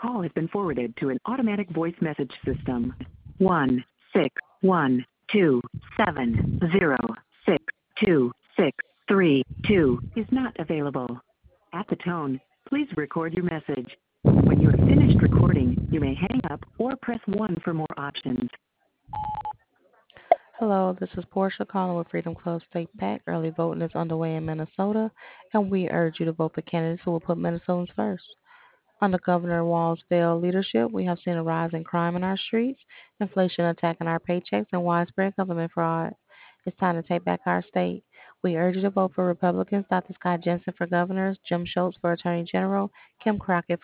call has been forwarded to an automatic voice message system. 16127062632 is not available. At the tone, please record your message. When you have finished recording, you may hang up or press 1 for more options. Hello, this is Portia calling with Freedom Club State PAC. Early voting is underway in Minnesota, and we urge you to vote for candidates who will put Minnesotans first. Under Governor Walz's failed leadership, we have seen a rise in crime in our streets, inflation attacking our paychecks, and widespread government fraud. It's time to take back our state. We urge you to vote for Republicans Dr. Scott Jensen for governor, Jim Schultz for attorney general, Kim Crockett